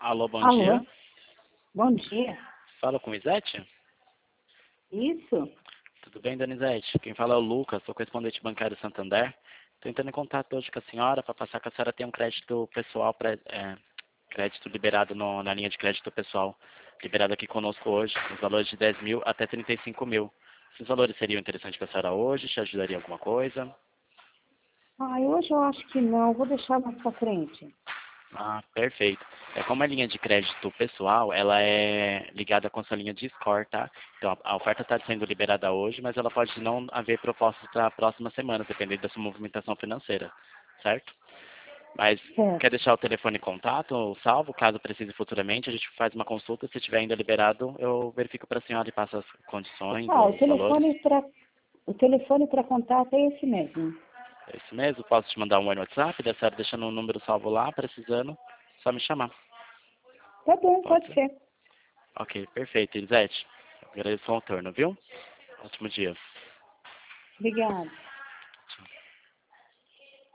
Alô, bom Alô, dia. bom dia. Fala com Isete? Isso? Tudo bem, Donizete? Quem fala é o Lucas, sou correspondente bancário Santander. Estou entrando em contato hoje com a senhora para passar que a senhora tem um crédito pessoal, crédito liberado na linha de crédito pessoal, liberado aqui conosco hoje, nos valores de 10 mil até 35 mil. Esses valores seriam interessantes para a senhora hoje? Te ajudaria em alguma coisa? Hoje eu acho que não, vou deixar mais pra frente. Ah, perfeito. Como a linha de crédito pessoal, ela é ligada com a sua linha de score, tá? Então, a oferta está sendo liberada hoje, mas ela pode não haver propostas para a próxima semana, dependendo da sua movimentação financeira, certo? Mas quer Certo. deixar o telefone em contato, salvo, caso precise futuramente, a gente faz uma consulta, se estiver ainda liberado, eu verifico para a senhora e passo as condições, Ah, os valores. o telefone para contato é esse mesmo. É isso mesmo? Posso te mandar um oi no WhatsApp, da senhora deixando um número salvo lá, precisando, só me chamar. Tá bom, Pode pode ser? ser. Ok, perfeito, Elisete. Agradeço o seu retorno, viu? Ótimo dia. Obrigada. Tchau.